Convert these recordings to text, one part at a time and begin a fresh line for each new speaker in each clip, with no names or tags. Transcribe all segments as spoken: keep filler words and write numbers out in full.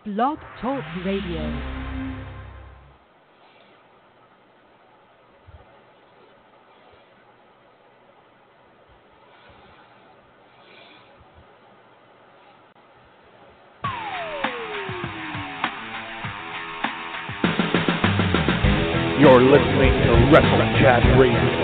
Blog Talk Radio.
You're listening to Wrestle Chat Radio.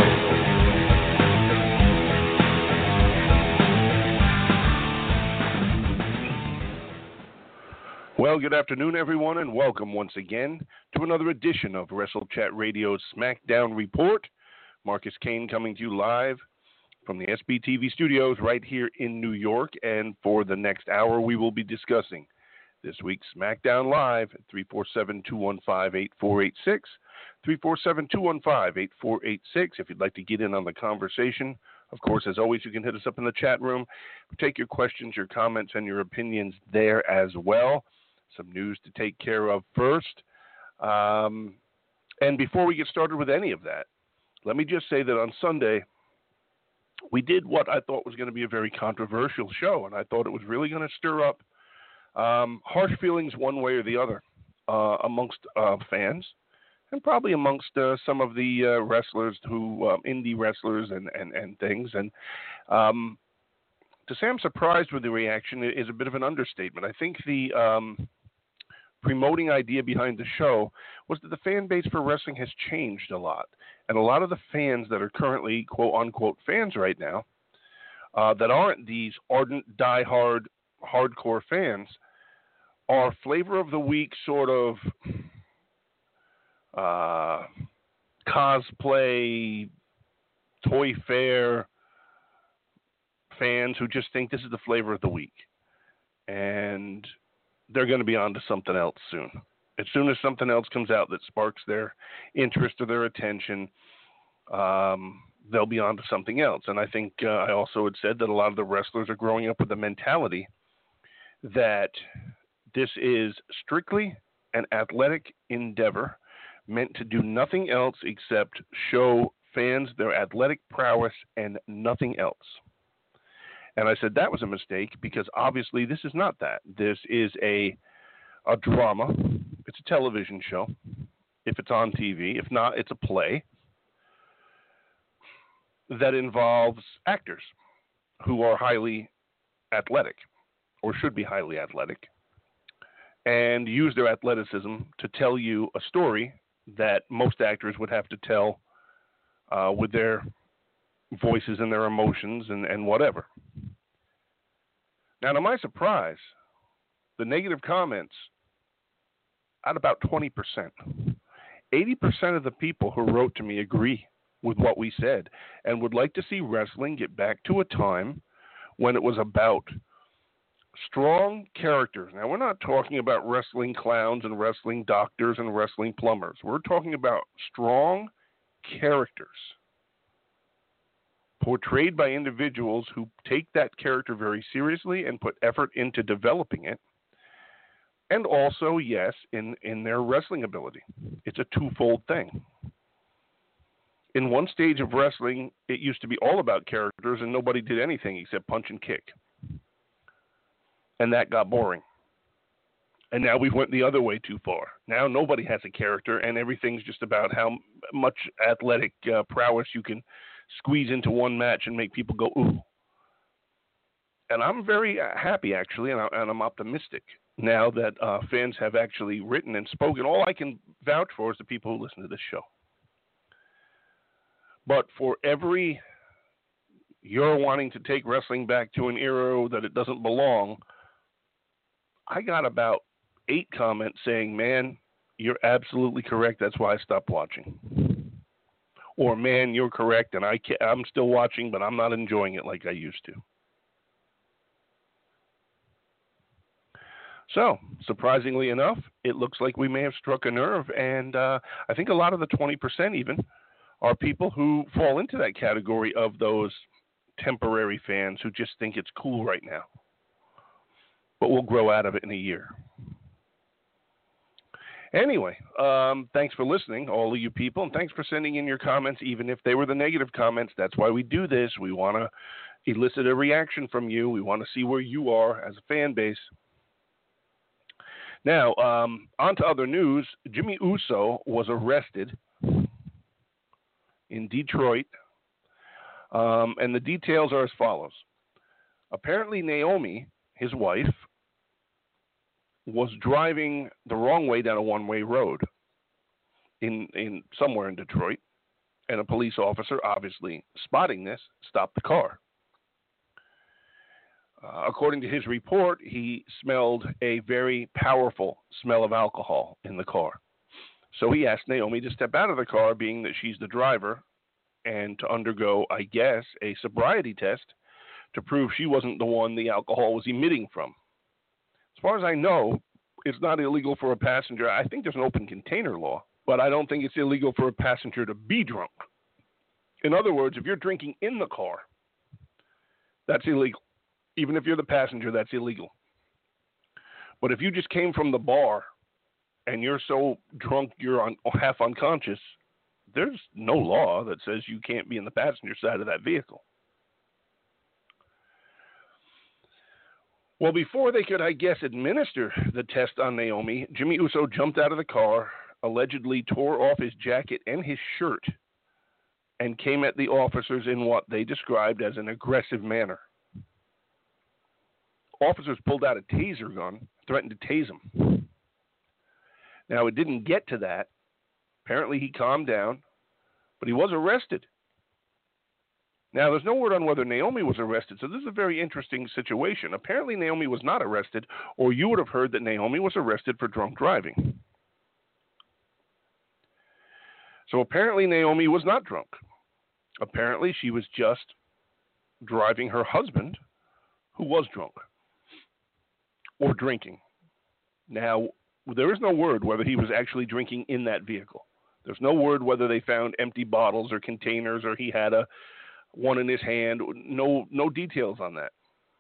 Well, good afternoon, everyone, and welcome once again to another edition of Wrestle Chat Radio's SmackDown Report. Marcus Kane coming to you live from the S B T V studios right here in New York, and for the next hour, we will be discussing this week's SmackDown Live at three four seven, two one five, eight four eight six. three four seven, two one five, eight four eight six if you'd like to get in on the conversation. Of course, as always, you can hit us up in the chat room. Take your questions, your comments, and your opinions there as well. Some news to take care of first. Um, and before we get started with any of that, let me just say that on Sunday, we did what I thought was going to be a very controversial show, and I thought it was really going to stir up um, harsh feelings one way or the other uh, amongst uh, fans. And probably amongst uh, some of the uh, wrestlers who, um, indie wrestlers and, and, and things. And um, to say I'm surprised with the reaction is a bit of an understatement. I think the um, promoting idea behind the show was that the fan base for wrestling has changed a lot. And a lot of the fans that are currently, quote-unquote, fans right now, uh, that aren't these ardent, diehard, hardcore fans, are flavor of the week sort of Uh, cosplay, toy fair fans who just think this is the flavor of the week. And they're going to be on to something else soon. As soon as something else comes out that sparks their interest or their attention, um, they'll be on to something else. And I think uh, I also had said that a lot of the wrestlers are growing up with the mentality that this is strictly an athletic endeavor meant to do nothing else except show fans their athletic prowess and nothing else. And I said that was a mistake because obviously this is not that. This is a a drama. It's a television show, if it's on T V. If not, it's a play that involves actors who are highly athletic or should be highly athletic and use their athleticism to tell you a story that most actors would have to tell uh, with their voices and their emotions and, and whatever. Now, to my surprise, the negative comments at about twenty percent. eighty percent of the people who wrote to me agree with what we said and would like to see wrestling get back to a time when it was about strong characters. Now, we're not talking about wrestling clowns and wrestling doctors and wrestling plumbers. We're talking about strong characters portrayed by individuals who take that character very seriously and put effort into developing it. And also, yes, in, in their wrestling ability. It's a twofold thing. In one stage of wrestling, it used to be all about characters and nobody did anything except punch and kick. And that got boring. And now we went the other way too far. Now nobody has a character, and everything's just about how much athletic uh, prowess you can squeeze into one match and make people go, ooh. And I'm very happy, actually, and, I, and I'm optimistic now that uh, fans have actually written and spoken. All I can vouch for is the people who listen to this show. But for every you're wanting to take wrestling back to an era that it doesn't belong, I got about eight comments saying, man, you're absolutely correct. That's why I stopped watching. Or, man, you're correct, and I can't, I'm still watching, but I'm not enjoying it like I used to. So, surprisingly enough, it looks like we may have struck a nerve, and uh, I think a lot of the twenty percent even are people who fall into that category of those temporary fans who just think it's cool right now. But we'll grow out of it in a year. Anyway, um, thanks for listening, all of you people, and thanks for sending in your comments, even if they were the negative comments. That's why we do this. We want to elicit a reaction from you. We want to see where you are as a fan base. Now, um, on to other news. Jimmy Uso was arrested in Detroit, um, and the details are as follows. Apparently, Naomi, his wife, was driving the wrong way down a one-way road in, in somewhere in Detroit, and a police officer, obviously spotting this, stopped the car. Uh, according to his report, he smelled a very powerful smell of alcohol in the car. So he asked Naomi to step out of the car, being that she's the driver, and to undergo, I guess, a sobriety test to prove she wasn't the one the alcohol was emitting from. As far as I know, it's not illegal for a passenger. I think there's an open container law, but I don't think it's illegal for a passenger to be drunk. In other words, if you're drinking in the car, that's illegal. Even if you're the passenger, that's illegal. But if you just came from the bar and you're so drunk you're on, half unconscious, there's no law that says you can't be in the passenger side of that vehicle. Well, before they could, I guess, administer the test on Naomi, Jimmy Uso jumped out of the car, allegedly tore off his jacket and his shirt, and came at the officers in what they described as an aggressive manner. Officers pulled out a taser gun, threatened to tase him. Now, it didn't get to that. Apparently, he calmed down, but he was arrested. Now, there's no word on whether Naomi was arrested, so this is a very interesting situation. Apparently, Naomi was not arrested, or you would have heard that Naomi was arrested for drunk driving. So apparently, Naomi was not drunk. Apparently, she was just driving her husband, who was drunk or drinking. Now, there is no word whether he was actually drinking in that vehicle. There's no word whether they found empty bottles or containers or he had a one in his hand. No, no details on that.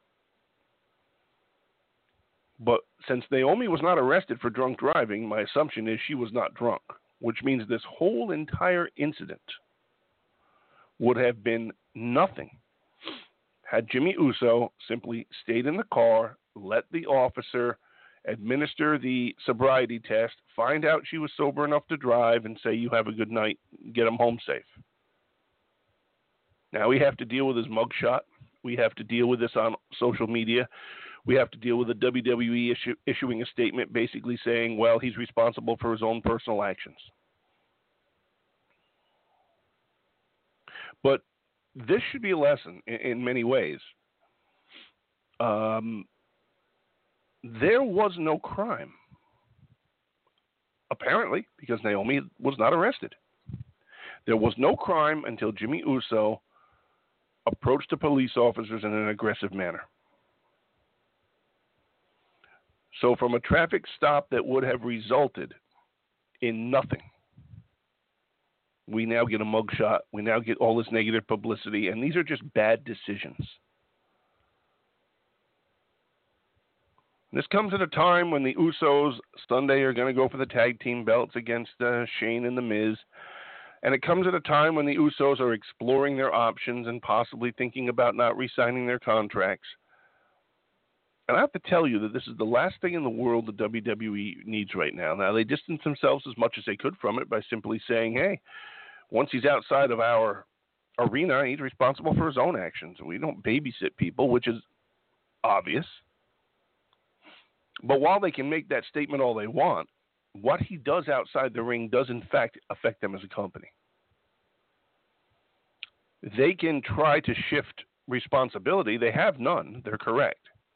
But since Naomi was not arrested for drunk driving, my assumption is she was not drunk, which means this whole entire incident would have been nothing had Jimmy Uso simply stayed in the car, let the officer administer the sobriety test, find out she was sober enough to drive, and say, you have a good night, get him home safe. Now we have to deal with his mugshot. We have to deal with this on social media. We have to deal with the W W E issue, issuing a statement basically saying, well, he's responsible for his own personal actions. But this should be a lesson in, in many ways. Um, there was no crime, apparently, because Naomi was not arrested. There was no crime until Jimmy Uso approached the police officers in an aggressive manner. So from a traffic stop that would have resulted in nothing, we now get a mugshot. We now get all this negative publicity, and these are just bad decisions. This comes at a time when the Usos Sunday are going to go for the tag team belts against uh, Shane and The Miz. And it comes at a time when the Usos are exploring their options and possibly thinking about not re-signing their contracts. And I have to tell you that this is the last thing in the world the W W E needs right now. Now, they distance themselves as much as they could from it by simply saying, hey, once he's outside of our arena, he's responsible for his own actions. We don't babysit people, which is obvious. But while they can make that statement all they want, what he does outside the ring does, in fact, affect them as a company. They can try to shift responsibility. They have none. They're correct.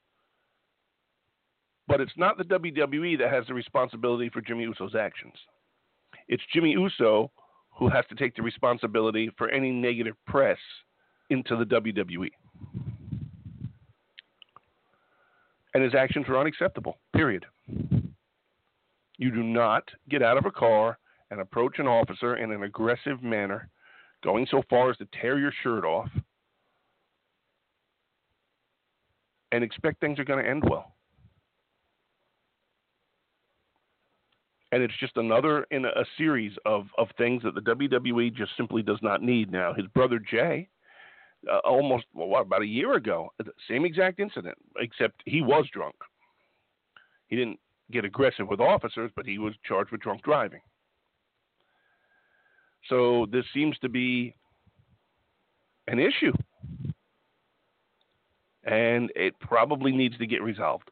But it's not the W W E that has the responsibility for Jimmy Uso's actions. It's Jimmy Uso who has to take the responsibility for any negative press into the W W E. And his actions were unacceptable, period. You do not get out of a car and approach an officer in an aggressive manner, going so far as to tear your shirt off, and expect things are going to end well. And it's just another in a, a series of, of things that the W W E just simply does not need now. His brother Jay, uh, almost, well, what, about a year ago, same exact incident, except he was drunk. He didn't get aggressive with officers, but he was charged with drunk driving. So this seems to be an issue, and it probably needs to get resolved.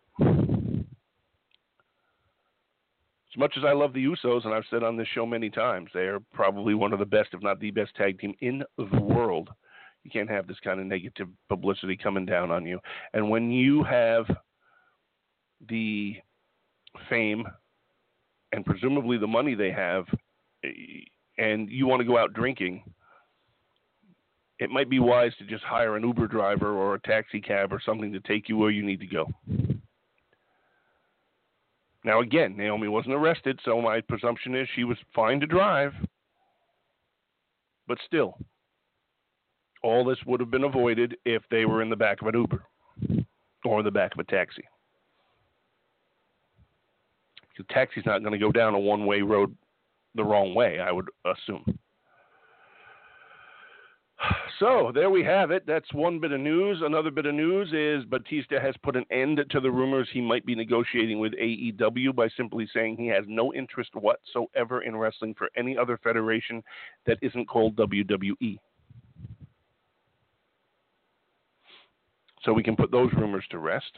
As much as I love the Usos, and I've said on this show many times, they are probably one of the best, if not the best tag team in the world. You can't have this kind of negative publicity coming down on you. And when you have the fame and presumably the money they have, and you want to go out drinking, it might be wise to just hire an Uber driver or a taxi cab or something to take you where you need to go. Now, again, Naomi wasn't arrested, so my presumption is she was fine to drive. But still, all this would have been avoided if they were in the back of an Uber or in the back of a taxi. The taxi's not going to go down a one-way road the wrong way, I would assume. So there we have it. That's one bit of news. Another bit of news is Batista has put an end to the rumors he might be negotiating with A E W by simply saying he has no interest whatsoever in wrestling for any other federation that isn't called W W E. So we can put those rumors to rest.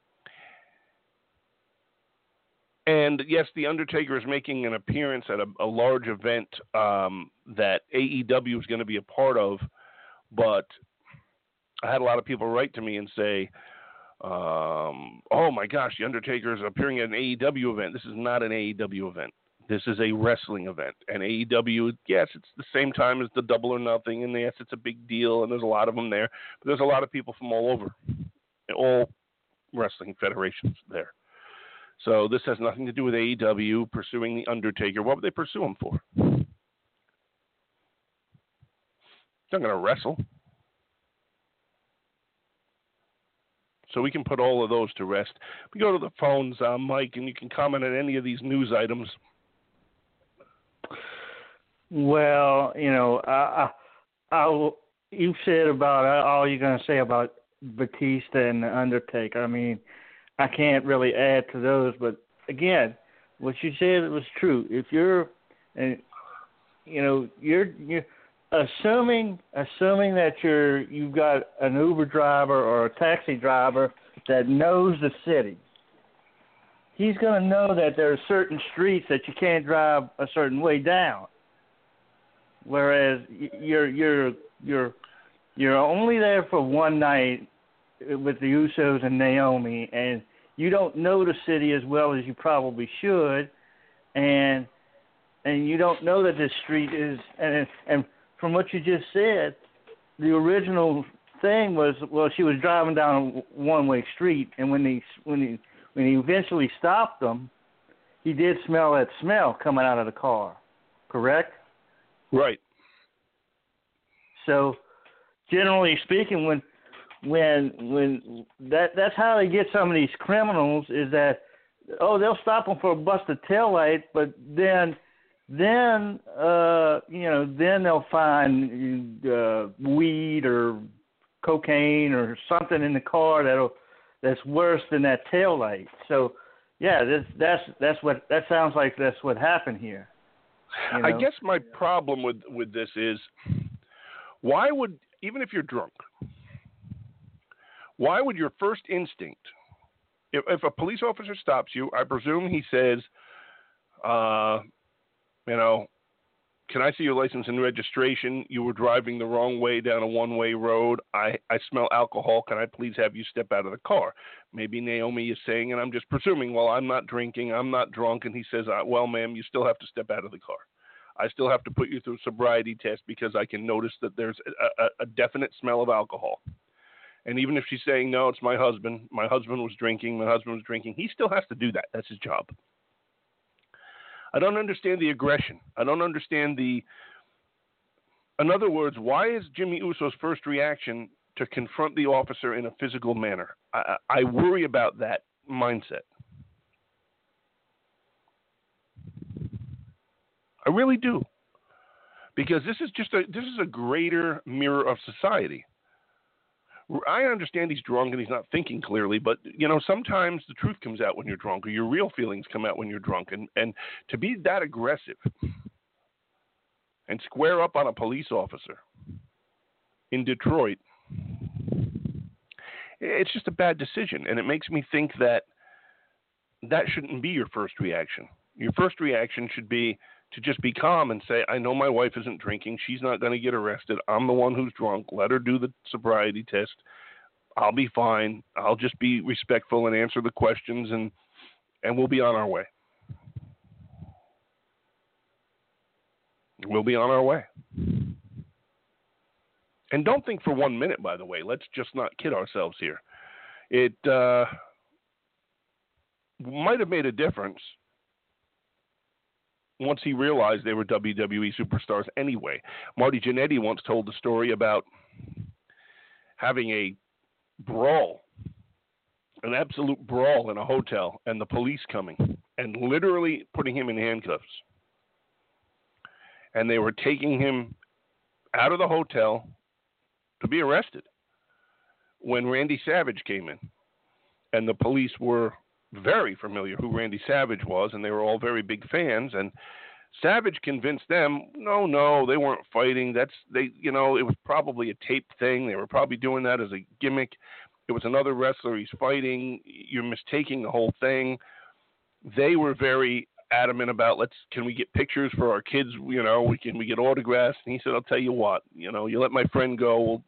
And yes, The Undertaker is making an appearance at a, a large event um, that A E W is going to be a part of, but I had a lot of people write to me and say, um, oh my gosh, The Undertaker is appearing at an A E W event. This is not an A E W event. This is a wrestling event. And A E W, yes, it's the same time as the Double or Nothing, and yes, it's a big deal, and there's a lot of them there. But there's a lot of people from all over, all wrestling federations there. So this has nothing to do with A E W pursuing The Undertaker. What would they pursue him for? They're not going to wrestle. So we can put all of those to rest. We go to the phones, uh, Mike, and you can comment on any of these news items.
Well, you know, I, I, I, you said about uh, all you're going to say about Batista and The Undertaker. I mean, I can't really add to those, but again, what you said was true. If you're, uh, you know, you're you're assuming assuming that you're you've got an Uber driver or a taxi driver that knows the city, he's going to know that there are certain streets that you can't drive a certain way down. Whereas you're you're you're you're only there for one night with the Usos and Naomi, and you don't know the city as well as you probably should, and and you don't know that this street is, and and from what you just said, the original thing was, well, she was driving down a one-way street, and when he when he when he eventually stopped them, he did smell that smell coming out of the car, correct?
Right.
So, generally speaking, when when when that that's how they get some of these criminals is that, oh, they'll stop them for a busted taillight, but then then uh, you know then they'll find uh, weed or cocaine or something in the car that'll that's worse than that taillight. So yeah, that's that's that's what that sounds like. That's what happened here. You know?
I guess my problem with with this is, why would, even if you're drunk, why would your first instinct, if, if a police officer stops you, I presume he says, uh, you know, can I see your license and registration? You were driving the wrong way down a one-way road. I, I smell alcohol. Can I please have you step out of the car? Maybe Naomi is saying, and I'm just presuming, well, I'm not drinking, I'm not drunk. And he says, uh, well, ma'am, you still have to step out of the car. I still have to put you through a sobriety test because I can notice that there's a, a, a definite smell of alcohol. And even if she's saying, no, it's my husband, my husband was drinking, my husband was drinking, he still has to do that. That's his job. I don't understand the aggression. I don't understand the, in other words, why is Jimmy Uso's first reaction to confront the officer in a physical manner? I, I worry about that mindset. I really do. Because this is just a, this is a greater mirror of society. I understand he's drunk and he's not thinking clearly, but, you know, sometimes the truth comes out when you're drunk, or your real feelings come out when you're drunk. And, and to be that aggressive and square up on a police officer in Detroit, it's just a bad decision. And it makes me think that that shouldn't be your first reaction. Your first reaction should be to just be calm and say, I know my wife isn't drinking. She's not going to get arrested. I'm the one who's drunk. Let her do the sobriety test. I'll be fine. I'll just be respectful and answer the questions, and and we'll be on our way. We'll be on our way. And don't think for one minute, by the way, let's just not kid ourselves here. It uh, might have made a difference once he realized they were W W E superstars anyway. Marty Jannetty once told the story about having a brawl, an absolute brawl in a hotel, and the police coming and literally putting him in handcuffs. And they were taking him out of the hotel to be arrested when Randy Savage came in. And the police were very familiar who Randy Savage was, and they were all very big fans. And Savage convinced them, no, no, they weren't fighting. That's they, you know, it was probably a taped thing. They were probably doing that as a gimmick. It was another wrestler he's fighting. You're mistaking the whole thing. They were very adamant about, let's, can we get pictures for our kids? You know, we can we get autographs? And he said, I'll tell you what, you know, you let my friend go, we'll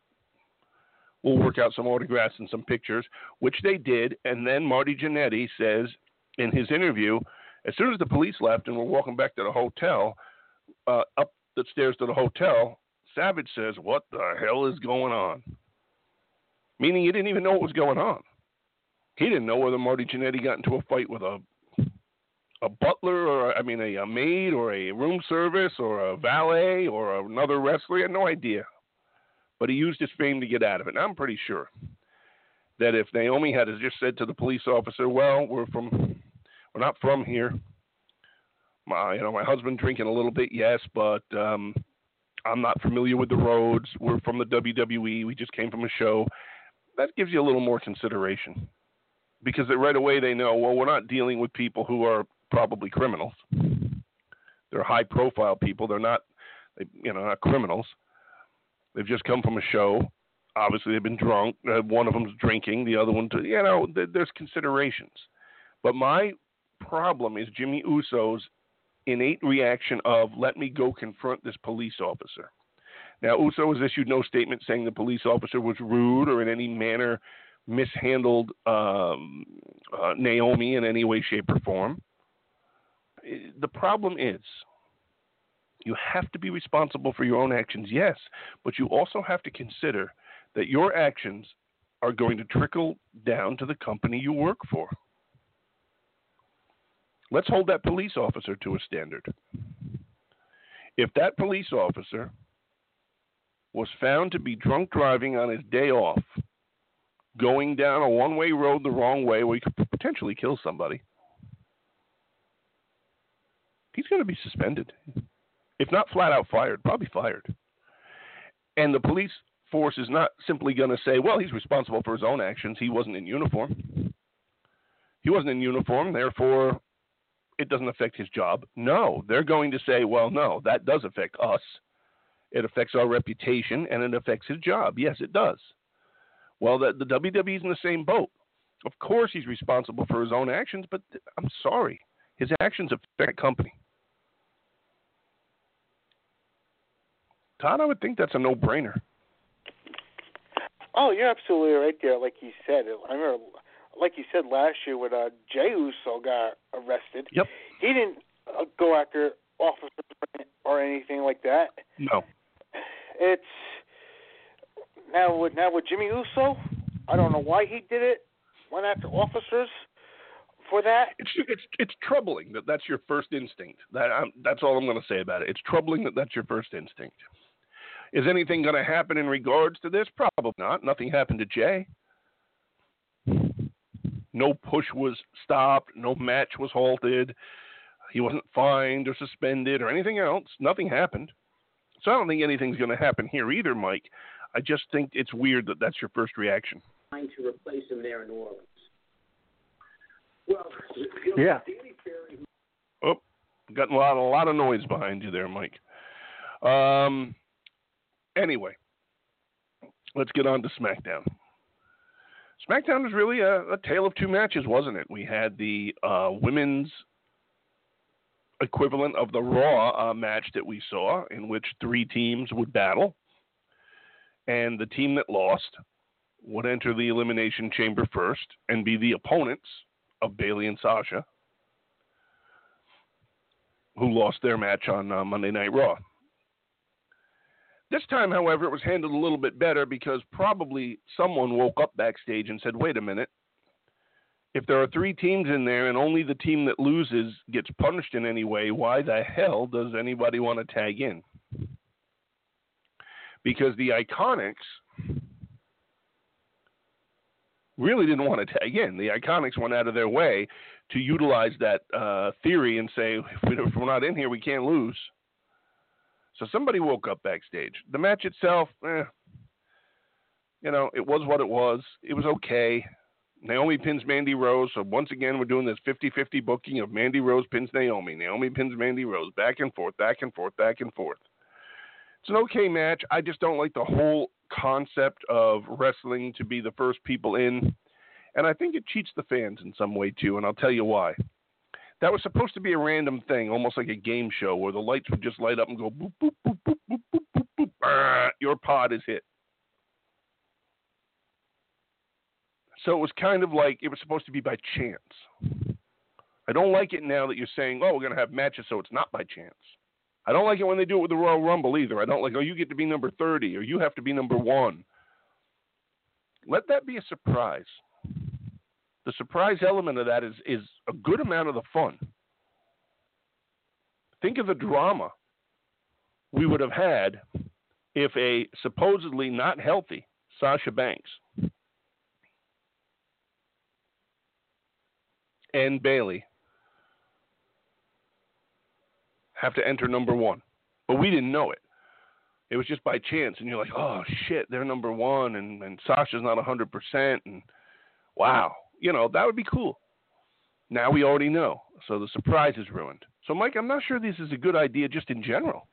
We'll work out some autographs and some pictures, which they did. And then Marty Jannetty says in his interview, as soon as the police left and we're walking back to the hotel, uh, up the stairs to the hotel, Savage says, what the hell is going on? Meaning he didn't even know what was going on. He didn't know whether Marty Jannetty got into a fight with a a butler or, I mean, a, a maid or a room service or a valet or another wrestler. He had no idea. But he used his fame to get out of it. And I'm pretty sure that if Naomi had just said to the police officer, well, we're from, we're not from here. My, you know, my husband drinking a little bit, yes, but um, I'm not familiar with the roads. We're from the W W E. We just came from a show. That gives you a little more consideration, because right away they know, well, we're not dealing with people who are probably criminals. They're high-profile people. They're not, you know, not criminals. They've just come from a show. Obviously, they've been drunk. Uh, one of them's drinking. The other one, too. You know, th- there's considerations. But my problem is Jimmy Uso's innate reaction of, let me go confront this police officer. Now, Uso has issued no statement saying the police officer was rude or in any manner mishandled um, uh, Naomi in any way, shape, or form. The problem is, you have to be responsible for your own actions, yes, but you also have to consider that your actions are going to trickle down to the company you work for. Let's hold that police officer to a standard. If that police officer was found to be drunk driving on his day off, going down a one-way road the wrong way where he could potentially kill somebody, he's going to be suspended. If not flat out fired, probably fired. And the police force is not simply going to say, well, he's responsible for his own actions. He wasn't in uniform. He wasn't in uniform, therefore it doesn't affect his job. No, they're going to say, well, no, that does affect us. It affects our reputation, and it affects his job. Yes, it does. Well, the, the W W E is in the same boat. Of course he's responsible for his own actions, but I'm sorry. His actions affect the company. Todd, I would think that's a no-brainer.
Oh, you're absolutely right there. Like you said, I remember, like you said last year when uh, Jey Uso got arrested.
Yep.
He didn't uh, go after officers or anything like that.
No.
It's now with now with Jimmy Uso. I don't know why he did it. Went after officers for that.
It's it's it's troubling that that's your first instinct. That I'm, that's all I'm going to say about it. It's troubling that that's your first instinct. Is anything going to happen in regards to this? Probably not. Nothing happened to Jay. No push was stopped. No match was halted. He wasn't fined or suspended or anything else. Nothing happened. So I don't think anything's going to happen here either, Mike. I just think it's weird that that's your first reaction.
Trying to replace him there in New Orleans. Well,
yeah.
Oh, got a lot, a lot of noise behind you there, Mike. Um. Anyway, let's get on to SmackDown. SmackDown was really a, a tale of two matches, wasn't it? We had the uh, women's equivalent of the Raw uh, match that we saw, in which three teams would battle, and the team that lost would enter the Elimination Chamber first and be the opponents of Bayley and Sasha, who lost their match on uh, Monday Night Raw. This time, however, it was handled a little bit better because probably someone woke up backstage and said, wait a minute, if there are three teams in there and only the team that loses gets punished in any way, why the hell does anybody want to tag in? Because the Iconics really didn't want to tag in. The Iconics went out of their way to utilize that uh, theory and say, if, we, if we're not in here, we can't lose. So somebody woke up backstage. The match itself, eh, you know, it was what it was. It was okay. Naomi pins Mandy Rose. So once again, we're doing this fifty-fifty booking of Mandy Rose pins Naomi. Naomi pins Mandy Rose. Back and forth, back and forth, back and forth. It's an okay match. I just don't like the whole concept of wrestling to be the first people in. And I think it cheats the fans in some way, too, and I'll tell you why. That was supposed to be a random thing, almost like a game show, where the lights would just light up and go boop, boop, boop, boop, boop, boop, boop, boop. Ah, your pod is hit. So it was kind of like it was supposed to be by chance. I don't like it now that you're saying, oh, we're going to have matches so it's not by chance. I don't like it when they do it with the Royal Rumble either. I don't like, oh, you get to be number thirty or you have to be number one. Let that be a surprise. The surprise element of that is, is a good amount of the fun. Think of the drama we would have had if a supposedly not healthy Sasha Banks and Bayley have to enter number one. But we didn't know it. It was just by chance. And you're like, oh, shit, they're number one, and, and Sasha's not one hundred percent. And wow. You know, that would be cool. Now we already know. So the surprise is ruined. So, Mike, I'm not sure this is a good idea just in general.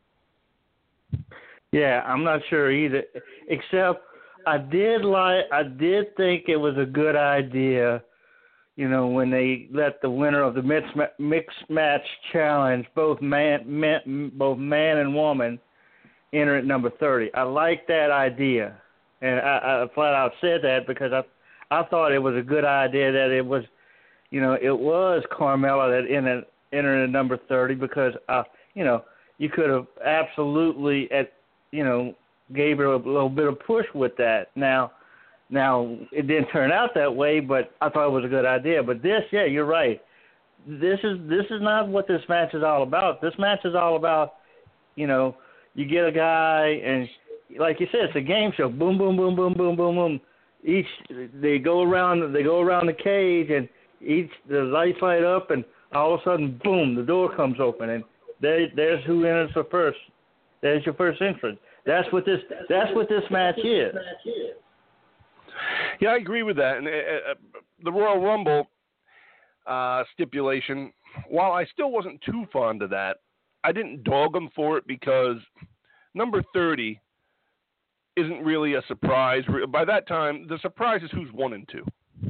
Yeah, I'm not sure either. Except I did like, I did think it was a good idea, you know, when they let the winner of the mixed, mixed match challenge, both man, man, both man and woman, enter at number thirty. I like that idea. And I, I flat out said that because I I thought it was a good idea that it was, you know, it was Carmella that entered, entered at number thirty because, uh, you know, you could have absolutely, at, you know, gave her a little bit of push with that. Now, now it didn't turn out that way, but I thought it was a good idea. But this, yeah, you're right. This is this is not what this match is all about. This match is all about, you know, you get a guy and, like you said, it's a game show. Boom, boom, boom, boom, boom, boom, boom. Each they go around they go around the cage and each the lights light up and all of a sudden boom the door comes open and there there's who enters the first. There's your first entrance. That's what this that's what this match is.
Yeah, I agree with that. And uh, the Royal Rumble uh, stipulation, while I still wasn't too fond of that, I didn't dog them for it because number thirty isn't really a surprise. By that time, the surprise is who's one and two.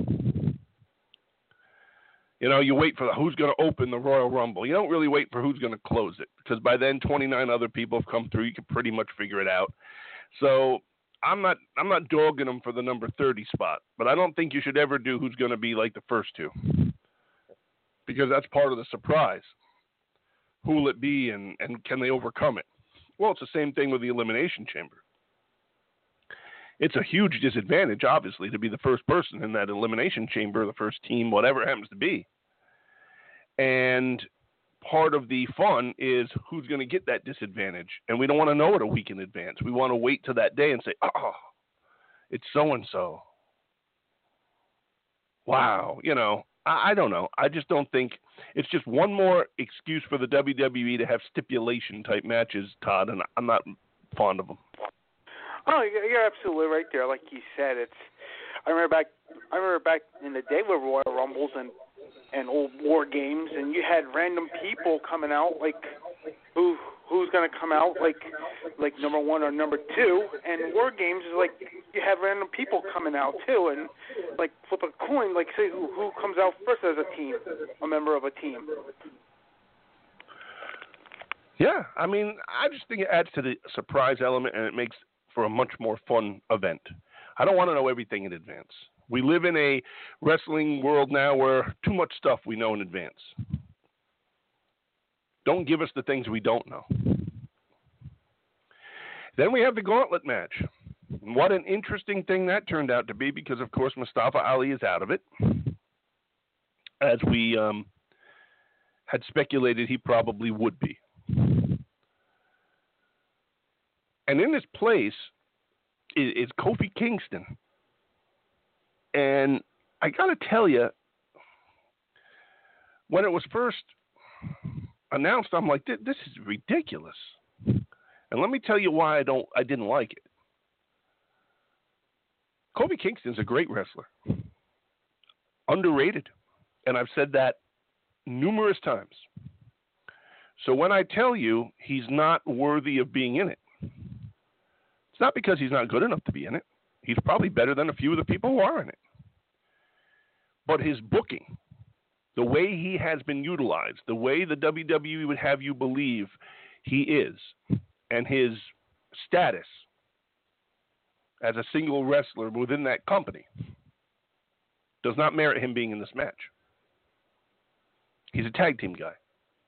You know, you wait for the, who's going to open the Royal Rumble. You don't really wait for who's going to close it because by then twenty-nine other people have come through. You can pretty much figure it out. So I'm not I'm not dogging them for the number thirty spot, but I don't think you should ever do who's going to be like the first two because that's part of the surprise. Who will it be and, and can they overcome it? Well, it's the same thing with the Elimination Chamber. It's a huge disadvantage, obviously, to be the first person in that Elimination Chamber, the first team, whatever it happens to be. And part of the fun is who's going to get that disadvantage. And we don't want to know it a week in advance. We want to wait till that day and say, oh, it's so-and-so. Wow. You know, I, I don't know. I just don't think it's just one more excuse for the W W E to have stipulation-type matches, Todd, and I'm not fond of them.
Oh, you're you're absolutely right there. Like you said, it's. I remember back. I remember back in the day with Royal Rumbles and and old war games, and you had random people coming out like who who's going to come out like like number one or number two, and war games is like you have random people coming out too, and like flip a coin, like say who who comes out first as a team, a member of a team.
Yeah, I mean, I just think it adds to the surprise element, and it makes for a much more fun event. I don't want to know everything in advance. We live in a wrestling world now where too much stuff we know in advance. Don't give us the things we don't know. Then we have the gauntlet match. What an interesting thing that turned out to be because, of course, Mustafa Ali is out of it. As we um, had speculated he probably would be. And in this place is, is Kofi Kingston. And I got to tell you, when it was first announced, I'm like, this is ridiculous. And let me tell you why I don't, I didn't like it. Kofi Kingston's a great wrestler, underrated, and I've said that numerous times. So when I tell you he's not worthy of being in it, it's not because he's not good enough to be in it. He's probably better than a few of the people who are in it. But his booking, the way he has been utilized, the way the W W E would have you believe he is, and his status as a single wrestler within that company does not merit him being in this match. He's a tag team guy.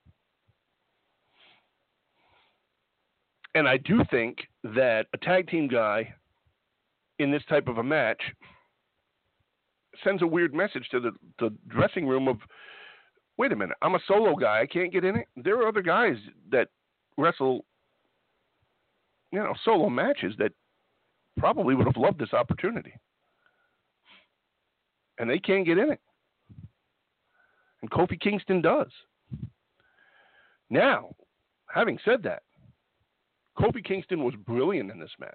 And I do think that a tag team guy in this type of a match sends a weird message to the, the dressing room of, wait a minute, I'm a solo guy. I can't get in it. There are other guys that wrestle, you know, solo matches that probably would have loved this opportunity. And they can't get in it. And Kofi Kingston does. Now, having said that, Kofi Kingston was brilliant in this match.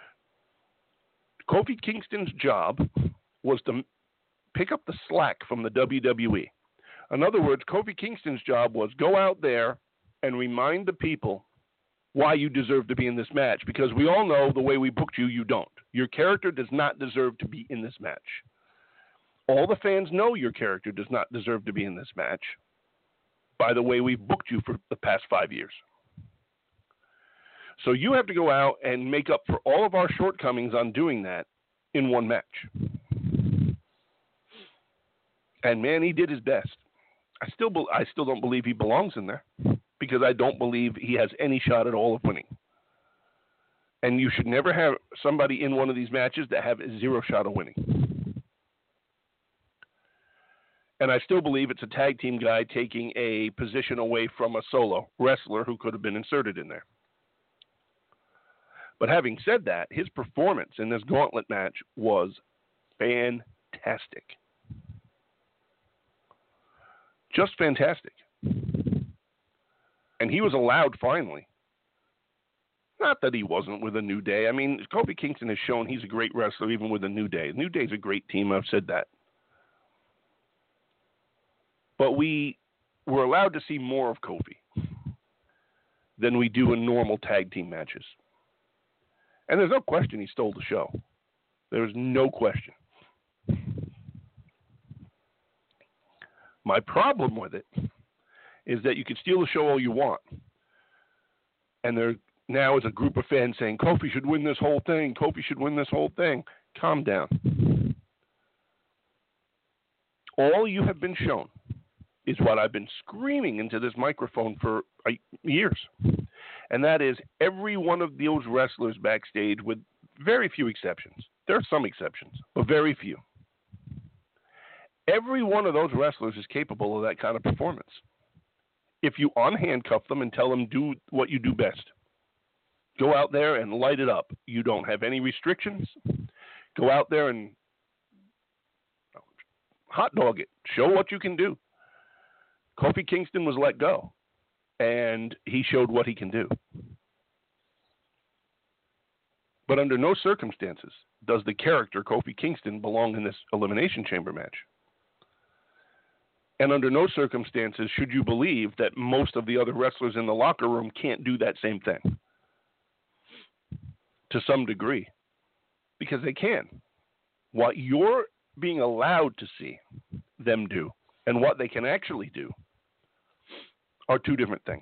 Kofi Kingston's job was to pick up the slack from the W W E. In other words, Kofi Kingston's job was go out there and remind the people why you deserve to be in this match, because we all know the way we booked you, you don't. Your character does not deserve to be in this match. All the fans know your character does not deserve to be in this match by the way we've booked you for the past five years. So you have to go out and make up for all of our shortcomings on doing that in one match. And, man, he did his best. I still, be- I still don't believe he belongs in there because I don't believe he has any shot at all of winning. And you should never have somebody in one of these matches that have a zero shot of winning. And I still believe it's a tag team guy taking a position away from a solo wrestler who could have been inserted in there. But having said that, his performance in this gauntlet match was fantastic. Just fantastic. And he was allowed finally. Not that he wasn't with a New Day. I mean, Kofi Kingston has shown he's a great wrestler even with a New Day. New Day's a great team. I've said that. But we were allowed to see more of Kofi than we do in normal tag team matches. And there's no question he stole the show. There's no question. My problem with it is that you can steal the show all you want. And there now is a group of fans saying, Kofi should win this whole thing. Kofi should win this whole thing. Calm down. All you have been shown is what I've been screaming into this microphone for uh, years. And that is every one of those wrestlers backstage, with very few exceptions. There are some exceptions, but very few. Every one of those wrestlers is capable of that kind of performance. If you unhandcuff them and tell them do what you do best. Go out there and light it up. You don't have any restrictions. Go out there and hot dog it. Show what you can do. Kofi Kingston was let go, and he showed what he can do. But under no circumstances does the character Kofi Kingston belong in this Elimination Chamber match. And under no circumstances should you believe that most of the other wrestlers in the locker room can't do that same thing. To some degree. Because they can. What you're being allowed to see them do and what they can actually do are two different things.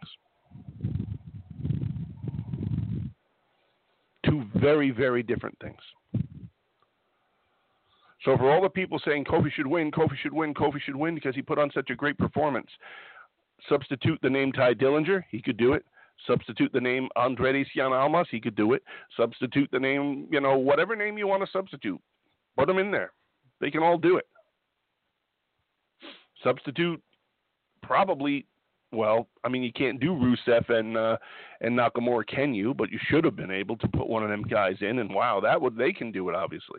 Two very, very different things. So for all the people saying Kofi should win, Kofi should win, Kofi should win because he put on such a great performance, substitute the name Ty Dillinger, he could do it. Substitute the name Andretti Cien Almas, he could do it. Substitute the name, you know, whatever name you want to substitute. Put them in there. They can all do it. Substitute probably, well, I mean, you can't do Rusev and uh, and Nakamura, can you? But you should have been able to put one of them guys in, and wow, that would they can do it, obviously.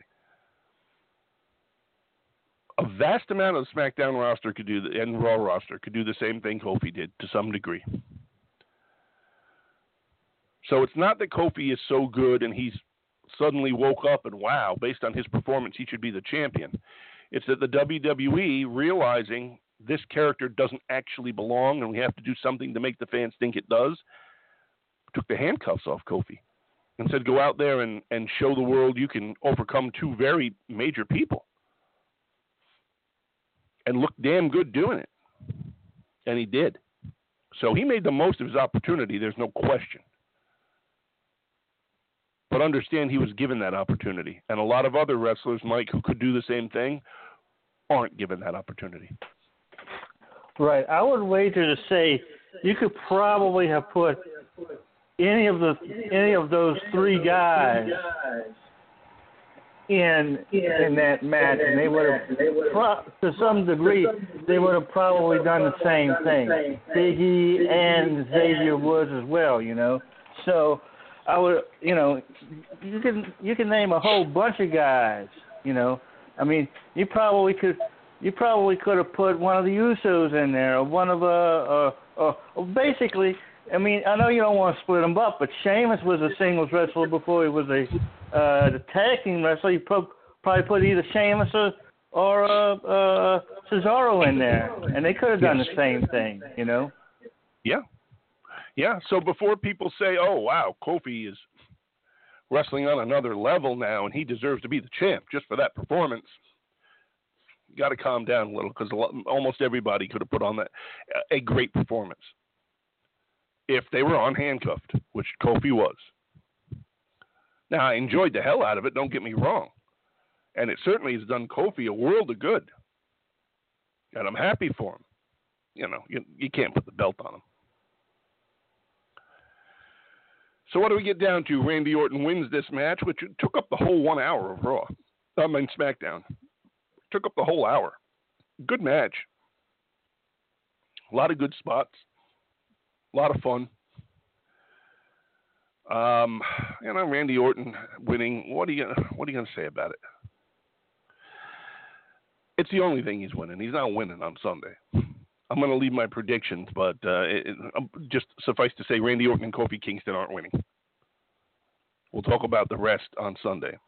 A vast amount of the SmackDown roster could do, the, and Raw roster could do the same thing Kofi did to some degree. So it's not that Kofi is so good and he's suddenly woke up and wow, based on his performance, he should be the champion. It's that the W W E, realizing this character doesn't actually belong and we have to do something to make the fans think it does, took the handcuffs off Kofi and said, go out there and, and show the world you can overcome two very major people. And look damn good doing it. And he did. So he made the most of his opportunity, there's no question. But understand he was given that opportunity. And a lot of other wrestlers, Mike, who could do the same thing, aren't given that opportunity.
Right. I would wager to say you could probably have put any of the any of those three guys in in that match, and they would have, pro- to some degree, they would have probably done the same thing. Big E and Xavier Woods as well, you know. So I would, you know, you can you can name a whole bunch of guys, you know. I mean, you probably could you probably could have put one of the Usos in there, or one of uh, uh, uh basically. I mean, I know you don't want to split them up, but Sheamus was a singles wrestler before he was a uh, the tag team wrestler. You pro- probably put either Sheamus or, or uh, uh, Cesaro in there, and they could have done yes. the same thing, you know.
Yeah. Yeah, so before people say, oh, wow, Kofi is wrestling on another level now and he deserves to be the champ just for that performance, you got to calm down a little because almost everybody could have put on that a great performance if they were unhandcuffed, which Kofi was. Now, I enjoyed the hell out of it, don't get me wrong, and it certainly has done Kofi a world of good, and I'm happy for him. You know, you, you can't put the belt on him. So what do we get down to? Randy Orton wins this match, which took up the whole one hour of Raw. I mean, SmackDown. Took up the whole hour. Good match. A lot of good spots. A lot of fun. Um, you know, Randy Orton winning. What are you What are you going to say about it? It's the only thing he's winning. He's not winning on Sunday. I'm going to leave my predictions, but uh, it, it, just suffice to say, Randy Orton and Kofi Kingston aren't winning. We'll talk about the rest on Sunday.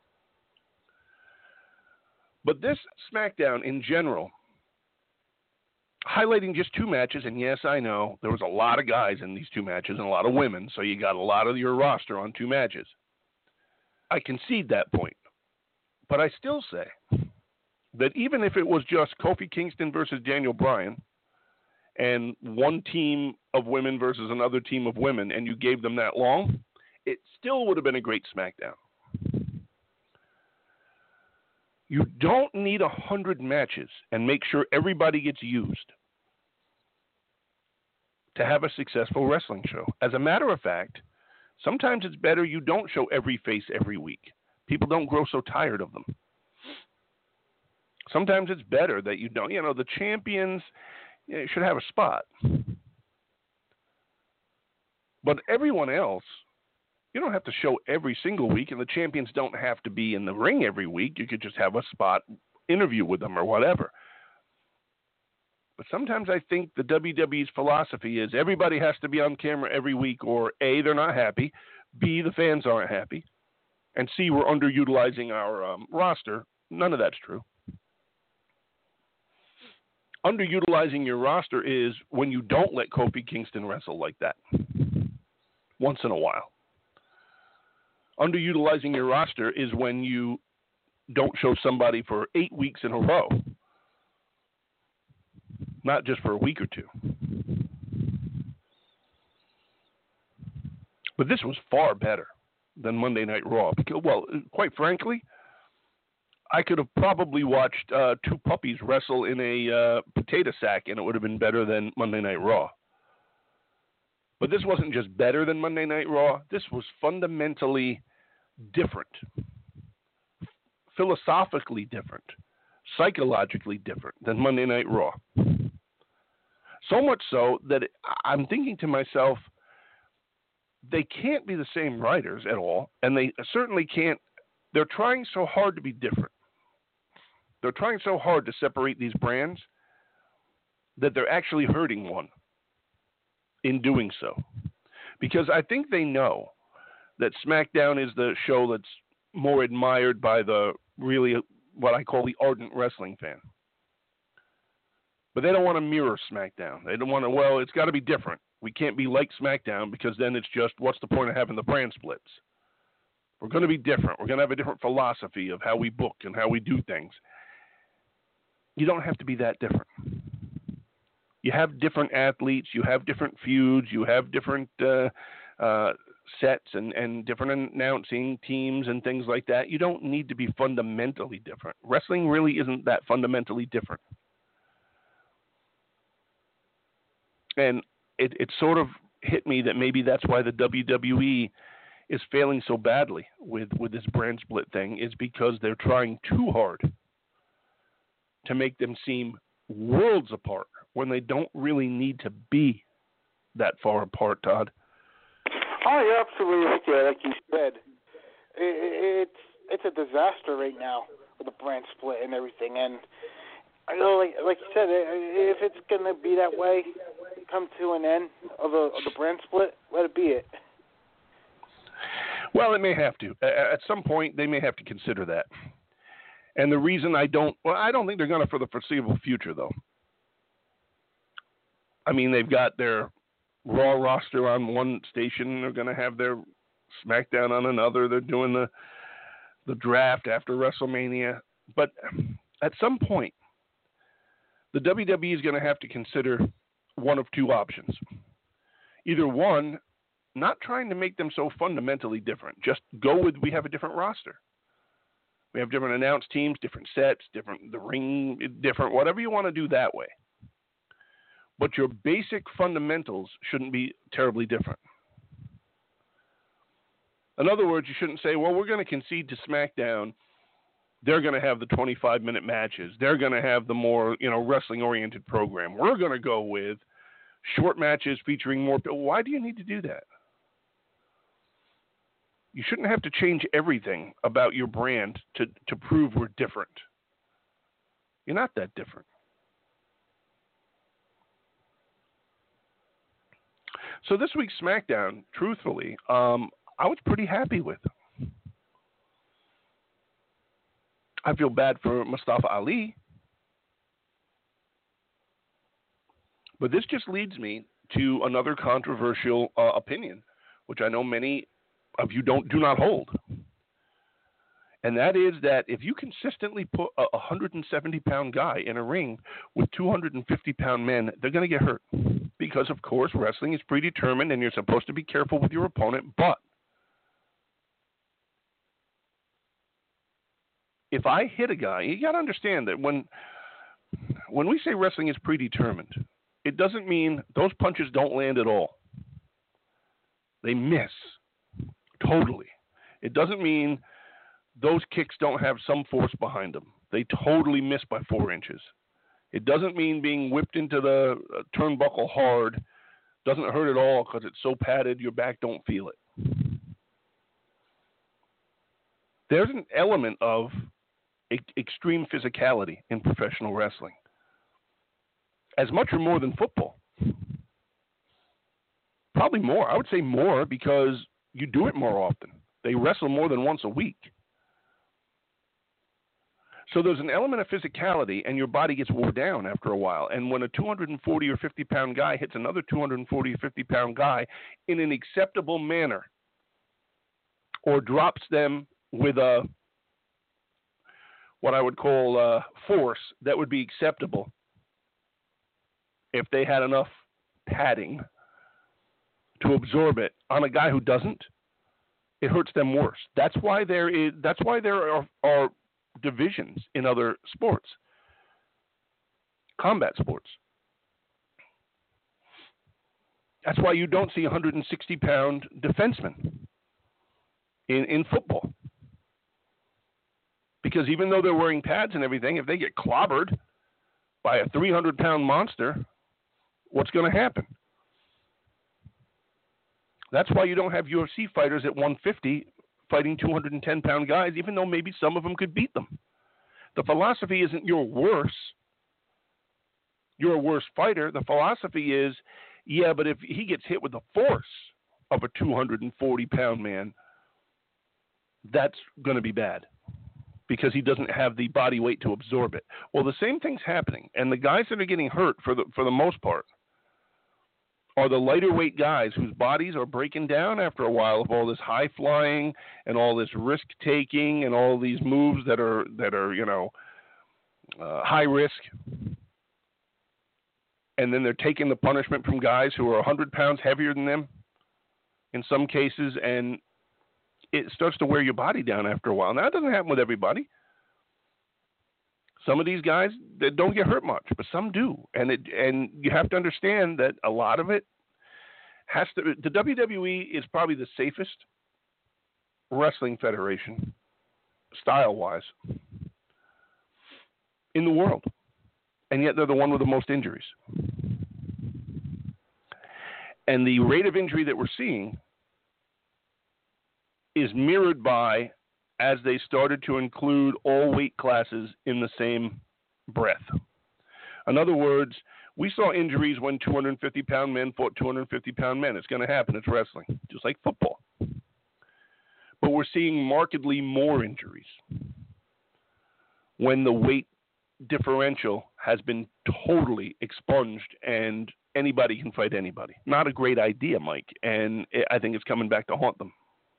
But this SmackDown in general, highlighting just two matches, and yes, I know there was a lot of guys in these two matches and a lot of women, so you got a lot of your roster on two matches. I concede that point. But I still say that even if it was just Kofi Kingston versus Daniel Bryan, and one team of women versus another team of women, and you gave them that long, it still would have been a great SmackDown. You don't need a hundred matches and make sure everybody gets used to have a successful wrestling show. As a matter of fact, sometimes it's better you don't show every face every week. People don't grow so tired of them. Sometimes it's better that you don't. You know, the champions you should have a spot. But everyone else, you don't have to show every single week, and the champions don't have to be in the ring every week. You could just have a spot interview with them or whatever. But sometimes I think the W W E's philosophy is everybody has to be on camera every week, or A, they're not happy, B, the fans aren't happy, and see we're underutilizing our um, roster. None of that's true. Underutilizing your roster is when you don't let Kofi Kingston wrestle like that once in a while. Underutilizing your roster is when you don't show somebody for eight weeks in a row, not just for a week or two. But this was far better than Monday Night Raw. Because, well, quite frankly, I could have probably watched uh, two puppies wrestle in a uh, potato sack, and it would have been better than Monday Night Raw. But this wasn't just better than Monday Night Raw. This was fundamentally different, philosophically different, psychologically different than Monday Night Raw. So much so that I'm thinking to myself, they can't be the same writers at all, and they certainly can't. They're trying so hard to be different. They're trying so hard to separate these brands that they're actually hurting one in doing so. Because I think they know that SmackDown is the show that's more admired by the really what I call the ardent wrestling fan. But they don't want to mirror SmackDown. They don't want to, well, it's got to be different. We can't be like SmackDown because then it's just, what's the point of having the brand splits? We're going to be different. We're going to have a different philosophy of how we book and how we do things. You don't have to be that different. You have different athletes. You have different feuds. You have different uh, uh, sets and, and different announcing teams and things like that. You don't need to be fundamentally different. Wrestling really isn't that fundamentally different. And it, it sort of hit me that maybe that's why the W W E is failing so badly with, with this brand split thing, is because they're trying too hard to make them seem worlds apart when they don't really need to be that far apart, Todd.
Oh, you're absolutely right there. Like you said, it, it's it's a disaster right now with the brand split and everything. And I know, like like you said, if it's gonna be that way, come to an end of, a, of the brand split, let it be it.
Well, it may have to. At some point, they may have to consider that. And the reason I don't, well, I don't think they're going to for the foreseeable future, though. I mean, they've got their Raw roster on one station. They're going to have their SmackDown on another. They're doing the the draft after WrestleMania. But at some point, the W W E is going to have to consider one of two options. Either one, not trying to make them so fundamentally different. Just go with, we have a different roster. We have different announced teams, different sets, different, the ring, different, whatever you want to do that way. But your basic fundamentals shouldn't be terribly different. In other words, you shouldn't say, well, we're going to concede to SmackDown. They're going to have the twenty-five minute matches. They're going to have the more, you know, wrestling-oriented program. We're going to go with short matches featuring more. Why do you need to do that? You shouldn't have to change everything about your brand to, to prove we're different. You're not that different. So this week's SmackDown, truthfully, um, I was pretty happy with. I feel bad for Mustafa Ali. But this just leads me to another controversial uh, opinion, which I know many of you don't do not hold. And that is that if you consistently put a one hundred seventy pound guy in a ring with two hundred fifty pound men, they're going to get hurt. Because, of course, wrestling is predetermined and you're supposed to be careful with your opponent. But if I hit a guy, you got to understand that when when we say wrestling is predetermined, it doesn't mean those punches don't land at all. They miss totally. It doesn't mean those kicks don't have some force behind them. They totally miss by four inches. It doesn't mean being whipped into the uh, turnbuckle hard doesn't hurt at all because it's so padded your back don't feel it. There's an element of e- extreme physicality in professional wrestling. As much or more than football. Probably more. I would say more because you do it more often. They wrestle more than once a week. So there's an element of physicality, and your body gets wore down after a while. And when a two hundred forty or fifty pound guy hits another two hundred forty or fifty pound guy in an acceptable manner, or drops them with a what I would call a force that would be acceptable if they had enough padding to absorb it on a guy who doesn't, it hurts them worse. That's why there is. That's why there are, are divisions in other sports, combat sports. That's why you don't see one hundred sixty pound defensemen in, in football. Because even though they're wearing pads and everything, if they get clobbered by a three hundred pound monster, what's going to happen? That's why you don't have U F C fighters at one fifty fighting two hundred ten pound guys, even though maybe some of them could beat them. The philosophy isn't you're worse. You're a worse fighter. The philosophy is, yeah, but if he gets hit with the force of a two hundred forty pound man, that's going to be bad because he doesn't have the body weight to absorb it. Well, the same thing's happening, and the guys that are getting hurt for the for the most part are the lighter weight guys whose bodies are breaking down after a while of all this high flying and all this risk taking and all these moves that are that are you know uh, high risk, and then they're taking the punishment from guys who are one hundred pounds heavier than them in some cases, and it starts to wear your body down after a while. Now, that doesn't happen with everybody. Some of these guys, they don't get hurt much, but some do. And it, and you have to understand that a lot of it has to – the W W E is probably the safest wrestling federation, style-wise, in the world. And yet they're the one with the most injuries. And the rate of injury that we're seeing is mirrored by – as they started to include all weight classes in the same breath. In other words, we saw injuries when two hundred fifty pound men fought two hundred fifty pound men. It's going to happen. It's wrestling, just like football. But we're seeing markedly more injuries when the weight differential has been totally expunged and anybody can fight anybody. Not a great idea, Mike, and I think it's coming back to haunt them.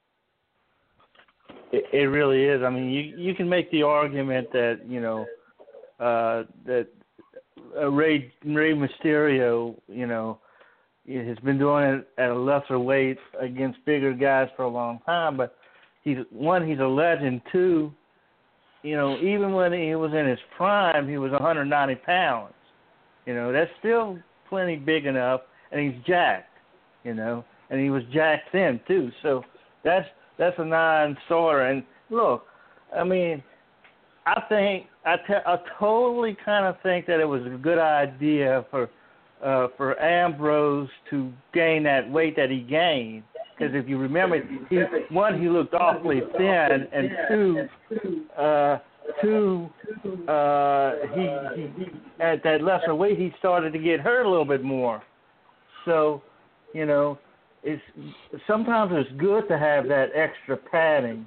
It, it really is. I mean, you you can make the argument that you know uh, that uh, Rey Rey Mysterio, you know, has been doing it at a lesser weight against bigger guys for a long time. But he's one, he's a legend. Two, you know, even when he was in his prime, he was one hundred ninety pounds. You know, that's still plenty big enough, and he's jacked. You know, and he was jacked then too. So that's That's a non-starter. And look, I mean, I think I, te- I totally kind of think that it was a good idea for uh, for Ambrose to gain that weight that he gained. Because if you remember, he, one, he looked awfully thin, and two, uh, two, uh, he, he, he at that lesser weight he started to get hurt a little bit more. So, you know. It's sometimes it's good to have that extra padding.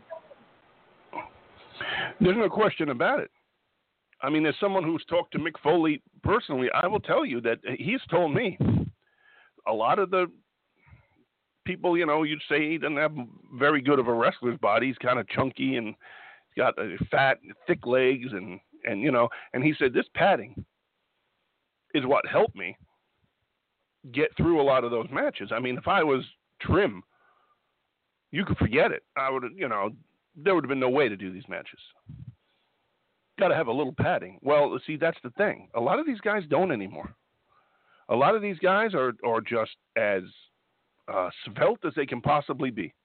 There's no question about it. I mean, as someone who's talked to Mick Foley personally, I will tell you that he's told me a lot of the people, you know, you'd say he doesn't have very good of a wrestler's body. He's kind of chunky and he's got fat, thick legs, and, and you know, and he said this padding is what helped me get through a lot of those matches. I mean, if I was trim, you could forget it. I would, you know, there would have been no way to do these matches. Got to have a little padding. Well, see, that's the thing. A lot of these guys don't anymore. A lot of these guys are, are just as uh, svelte as they can possibly be.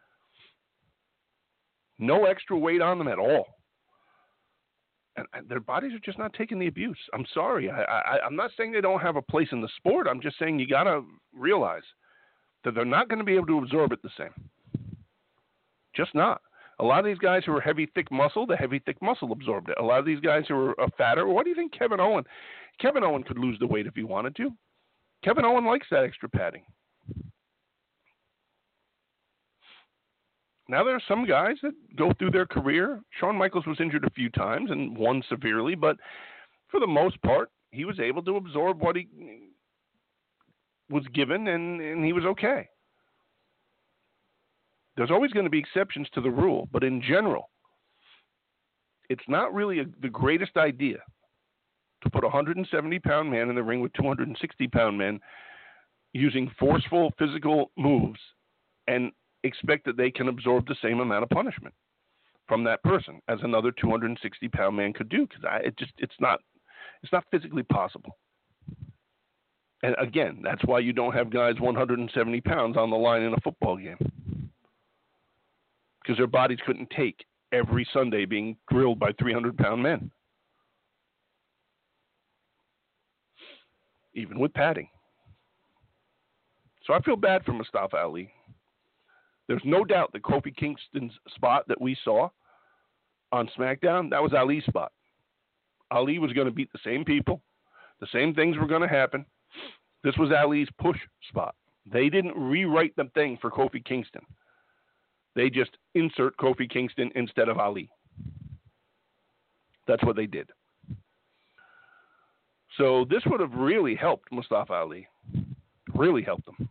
No extra weight on them at all. And, and their bodies are just not taking the abuse. I'm sorry. I, I, I'm not saying they don't have a place in the sport. I'm just saying you got to realize that they're not going to be able to absorb it the same. Just not. A lot of these guys who are heavy, thick muscle, the heavy, thick muscle absorbed it. A lot of these guys who are uh, fatter, what do you think Kevin Owen? Kevin Owen could lose the weight if he wanted to. Kevin Owen likes that extra padding. Now, there are some guys that go through their career. Shawn Michaels was injured a few times and won severely, but for the most part, he was able to absorb what he was given, and, and he was okay. There's always going to be exceptions to the rule, but in general, it's not really a, the greatest idea to put a one hundred seventy pound man in the ring with two hundred sixty pound men using forceful physical moves and expect that they can absorb the same amount of punishment from that person as another two hundred sixty pound man could do, because it just it's not it's not physically possible. And again, that's why you don't have guys one hundred seventy pounds on the line in a football game, because their bodies couldn't take every Sunday being drilled by three hundred pound men, even with padding. So I feel bad for Mustafa Ali. There's no doubt that Kofi Kingston's spot that we saw on SmackDown, that was Ali's spot. Ali was going to beat the same people. The same things were going to happen. This was Ali's push spot. They didn't rewrite the thing for Kofi Kingston. They just insert Kofi Kingston instead of Ali. That's what they did. So this would have really helped Mustafa Ali. Really helped him.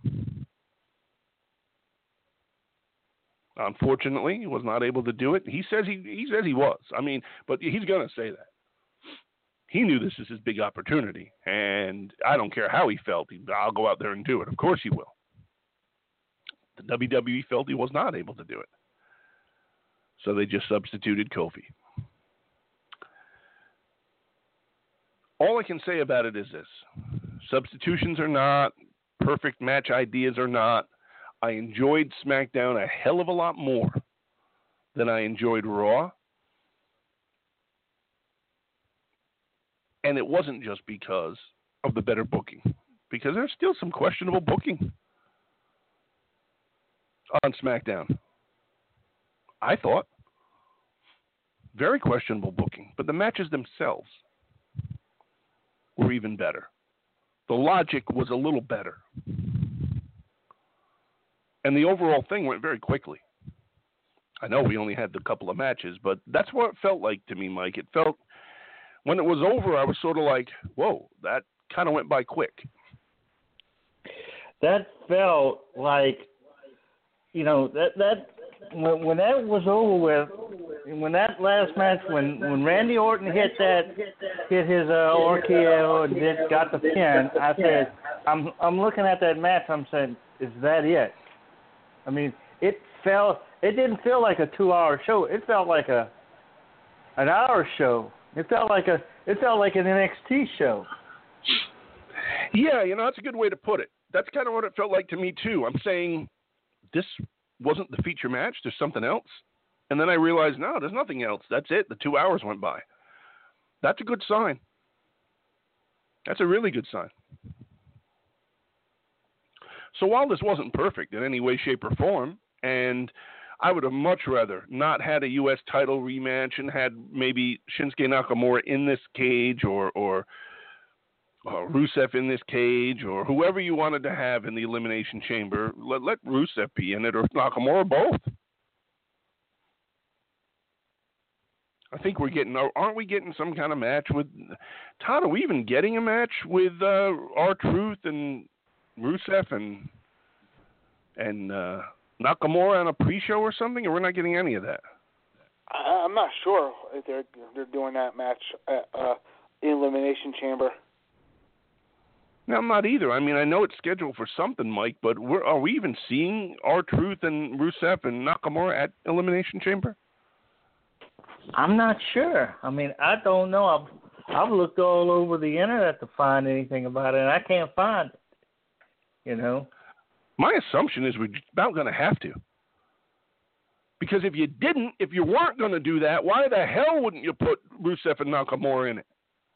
Unfortunately, he was not able to do it. He says he he says he was. I mean, but he's going to say that. He knew this is his big opportunity, and I don't care how he felt. He, I'll go out there and do it. Of course he will. The W W E felt he was not able to do it, so they just substituted Kofi. All I can say about it is this. Substitutions are not, perfect match ideas are not. I enjoyed SmackDown a hell of a lot more than I enjoyed Raw. And it wasn't just because of the better booking, because there's still some questionable booking on SmackDown. I thought. Very questionable booking, but the matches themselves were even better. The logic was a little better. And the overall thing went very quickly. I know we only had a couple of matches, but that's what it felt like to me, Mike. It felt, when it was over, I was sort of like, whoa, that kind of went by quick.
That felt like, you know, that, that when, when that was over with, when that last match, when, when Randy Orton hit that, hit his uh, R K O and did, got the pin, I said, I'm I'm looking at that match, I'm saying, is that it? I mean, it felt, it didn't feel like a two-hour show. It felt like a an hour show. It felt like a it felt like an N X T show.
Yeah, you know, that's a good way to put it. That's kind of what it felt like to me too. I'm saying this wasn't the feature match. There's something else. And then I realized, no, there's nothing else. That's it. The two hours went by. That's a good sign. That's a really good sign. So while this wasn't perfect in any way, shape, or form, and I would have much rather not had a U S title rematch and had maybe Shinsuke Nakamura in this cage or, or uh, Rusev in this cage or whoever you wanted to have in the Elimination Chamber, let, let Rusev be in it or Nakamura, both. I think we're getting, aren't we getting some kind of match with, Todd, are we even getting a match with uh, R-Truth and Rusev and and uh, Nakamura on a pre-show or something, or we're not getting any of that?
I'm not sure if they're they're doing that match at uh, Elimination Chamber.
No, I'm not either. I mean, I know it's scheduled for something, Mike, but we're, are we even seeing R-Truth and Rusev and Nakamura at Elimination Chamber?
I'm not sure. I mean, I don't know. I've I've looked all over the internet to find anything about it, and I can't find it. You know?
My assumption is we're about going to have to. Because if you didn't, if you weren't going to do that, why the hell wouldn't you put Rusev and Nakamura in it?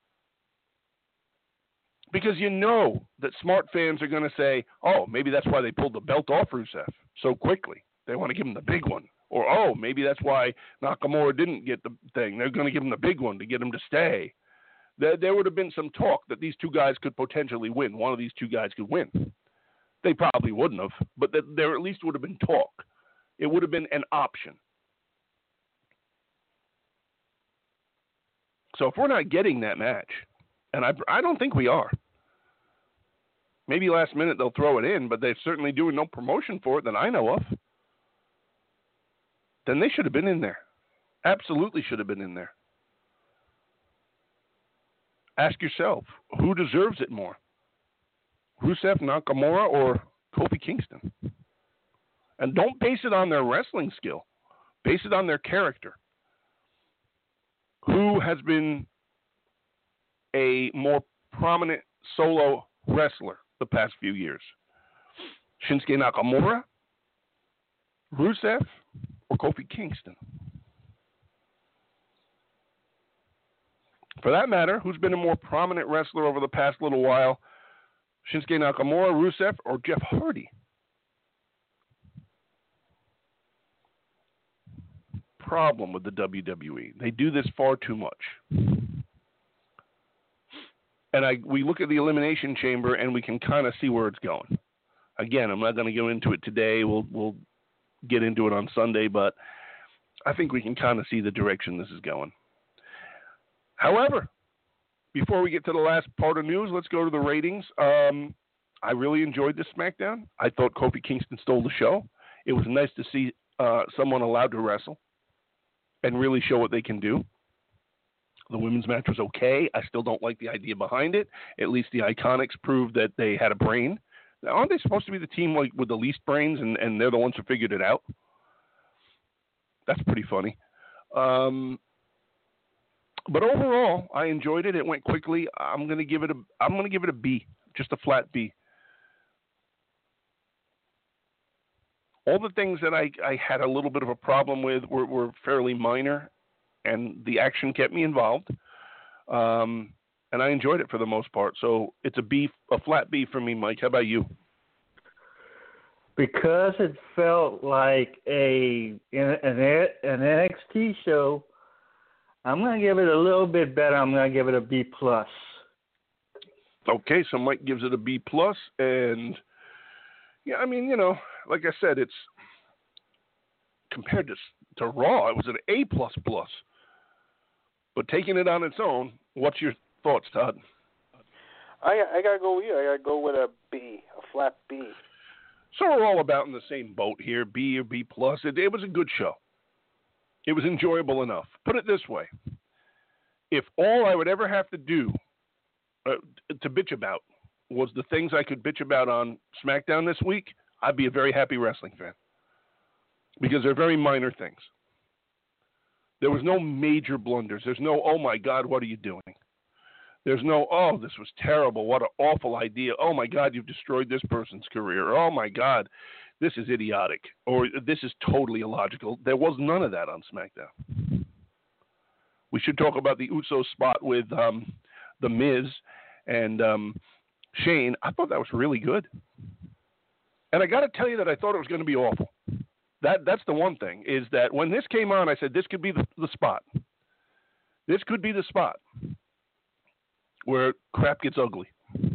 Because you know that smart fans are going to say, oh, maybe that's why they pulled the belt off Rusev so quickly. They want to give him the big one. Or, oh, maybe that's why Nakamura didn't get the thing. They're going to give him the big one to get him to stay. There, there would have been some talk that these two guys could potentially win. One of these two guys could win. They probably wouldn't have, but there at least would have been talk It would have been an option. So if we're not getting that match, and I, I don't think we are, maybe last minute they'll throw it in, but they're certainly doing no promotion for it that I know of, then they should have been in there. Absolutely should have been in there. Ask yourself, who deserves it more? Rusev, Nakamura, or Kofi Kingston? And don't base it on their wrestling skill. Base it on their character. Who has been a more prominent solo wrestler the past few years? Shinsuke Nakamura, Rusev, or Kofi Kingston? For that matter, who's been a more prominent wrestler over the past little while? Shinsuke Nakamura, Rusev, or Jeff Hardy? Problem with the W W E. They do this far too much. And I we look at the Elimination Chamber and we can kind of see where it's going. Again, I'm not going to go into it today. We'll we'll get into it on Sunday, but I think we can kind of see the direction this is going. However, before we get to the last part of news, let's go to the ratings. Um, I really enjoyed this SmackDown. I thought Kofi Kingston stole the show. It was nice to see uh, someone allowed to wrestle and really show what they can do. The women's match was okay. I still don't like the idea behind it. At least the Iconics proved that they had a brain. Now, aren't they supposed to be the team like with the least brains, and, and they're the ones who figured it out? That's pretty funny. Um, but overall, I enjoyed it. It went quickly. I'm gonna give it a. I'm gonna give it a B, just a flat B. All the things that I, I had a little bit of a problem with were, were fairly minor, and the action kept me involved. Um, and I enjoyed it for the most part. So it's a B, a flat B for me, Mike. How about you?
Because it felt like a an, an N X T show, I'm going to give it a little bit better. I'm going to give it a B plus.
Okay, so Mike gives it a B plus, and yeah, I mean, you know, like I said, it's compared to to Raw, it was an A plus plus. But taking it on its own, what's your thoughts, Todd?
I I gotta go with you. I gotta go with a B, a flat B.
So we're all about in the same boat here, B or B plus. It, it was a good show. It was enjoyable enough. Put it this way: if all I would ever have to do uh, to bitch about was the things I could bitch about on SmackDown this week, I'd be a very happy wrestling fan. Because they're very minor things. There was no major blunders. There's no, oh my God, what are you doing? There's no, oh, this was terrible. What an awful idea. Oh my God, you've destroyed this person's career. Oh my God, this is idiotic. Or this is totally illogical. There was none of that on SmackDown. We should talk about the Usos spot with um, The Miz and um, Shane. I thought that was really good. And I got to tell you that I thought it was going to be awful. That That's the one thing, is that when this came on, I said, this could be the, the spot. This could be the spot where crap gets ugly. And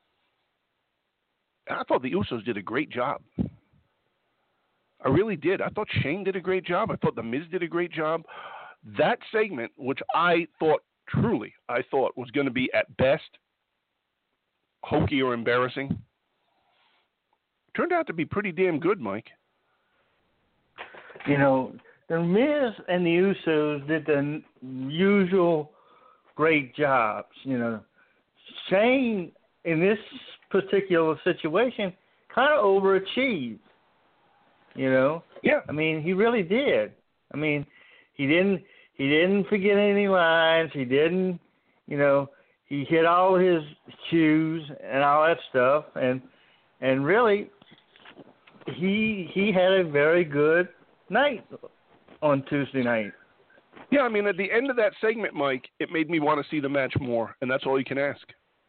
I thought the Usos did a great job. I really did. I thought Shane did a great job. I thought The Miz did a great job. That segment, which I thought, truly, I thought was going to be at best hokey or embarrassing, turned out to be pretty damn good, Mike.
You know, the Miz and the Usos did the usual great jobs. You know, Shane, in this particular situation, kind of overachieved. You know?
Yeah.
I mean, he really did. I mean, he didn't he didn't forget any lines. He didn't, you know, he hit all his cues and all that stuff. And and really, he he had a very good night on Tuesday night.
Yeah, I mean, at the end of that segment, Mike, it made me want to see the match more, and that's all you can ask.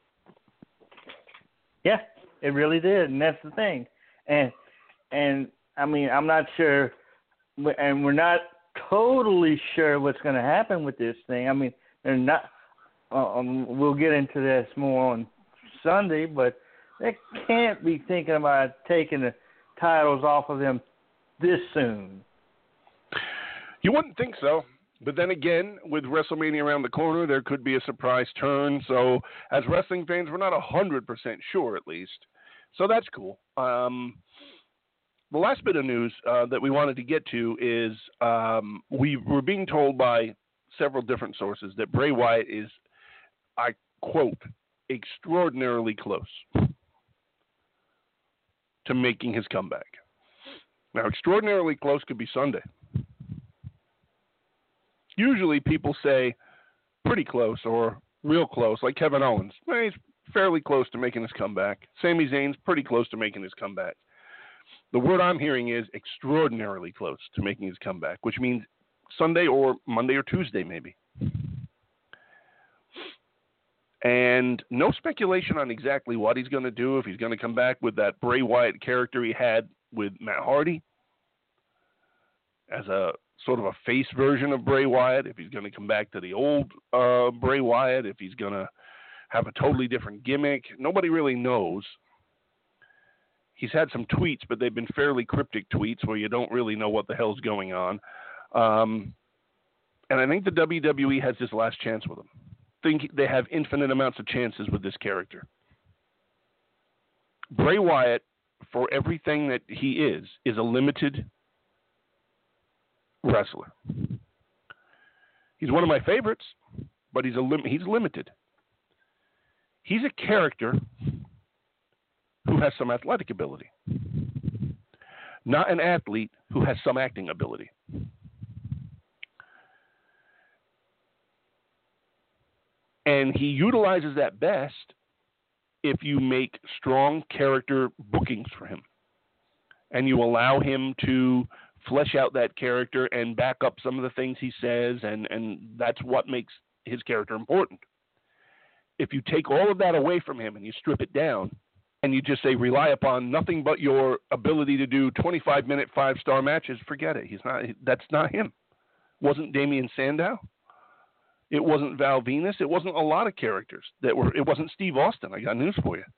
Yeah, it really did, and that's the thing. And and I mean, I'm not sure, and we're not totally sure what's going to happen with this thing. I mean, they're not. Um, we'll get into this more on Sunday, but they can't be thinking about taking the titles off of them this soon.
You wouldn't think so. But then again, with WrestleMania around the corner, there could be a surprise turn. So as wrestling fans, we're not one hundred percent sure, at least. So that's cool. Um, the last bit of news uh, that we wanted to get to is um, we were being told by several different sources that Bray Wyatt is, I quote, extraordinarily close to making his comeback. Now, extraordinarily close could be Sunday. Usually people say pretty close or real close, like Kevin Owens. Well, he's fairly close to making his comeback. Sami Zayn's pretty close to making his comeback. The word I'm hearing is extraordinarily close to making his comeback, which means Sunday or Monday or Tuesday maybe. And no speculation on exactly what he's going to do, if he's going to come back with that Bray Wyatt character he had with Matt Hardy as a sort of a face version of Bray Wyatt, if he's going to come back to the old uh, Bray Wyatt, if he's going to have a totally different gimmick. Nobody really knows. He's had some tweets, but they've been fairly cryptic tweets where you don't really know what the hell's going on. Um, and I think the W W E has this last chance with him. I think they have infinite amounts of chances with this character. Bray Wyatt, for everything that he is, is a limited wrestler. He's one of my favorites, but he's a lim- he's limited. He's a character who has some athletic ability, not an athlete who has some acting ability. And he utilizes that best if you make strong character bookings for him and you allow him to flesh out that character and back up some of the things he says, and, and that's what makes his character important. If you take all of that away from him and you strip it down and you just say rely upon nothing but your ability to do twenty-five minute five-star matches, forget it. He's not. That's not him. Wasn't Damian Sandow. It wasn't Val Venus. It wasn't a lot of characters that were. It wasn't Steve Austin. I got news for you.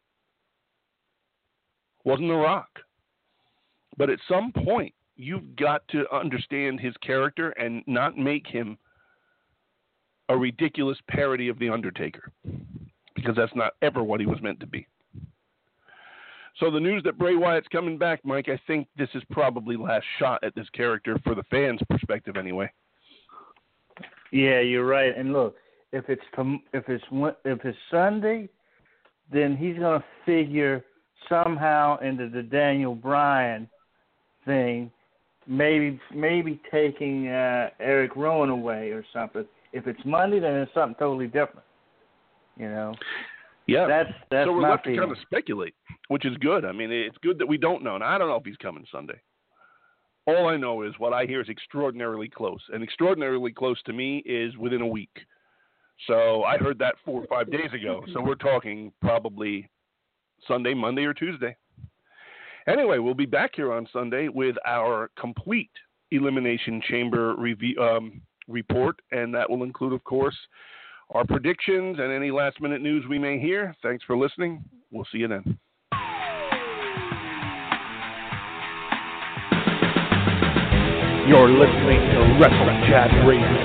Wasn't The Rock. But at some point, you've got to understand his character and not make him a ridiculous parody of The Undertaker, because that's not ever what he was meant to be. So the news that Bray Wyatt's coming back, Mike, I think this is probably last shot at this character for the fans' perspective anyway.
Yeah, you're right. And look, if it's if it's if it's Sunday, then he's going to figure somehow into the Daniel Bryan thing, maybe maybe taking uh, Eric Rowan away or something. If it's Monday, then it's something totally different. You know.
Yeah.
That's that's
so we're
my
left
feeling.
to kind of speculate, which is good. I mean, it's good that we don't know. And I don't know if he's coming Sunday. All I know is what I hear is extraordinarily close. And extraordinarily close to me is within a week. So I heard that four or five days ago. So we're talking probably Sunday, Monday, or Tuesday. Anyway, we'll be back here on Sunday with our complete Elimination Chamber review, um, report. And that will include, of course, our predictions and any last-minute news we may hear. Thanks for listening. We'll see you then.
You're listening to Wrestle Chat Radio.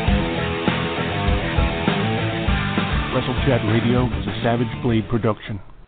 Wrestle Chat Radio is a Savage Blade production.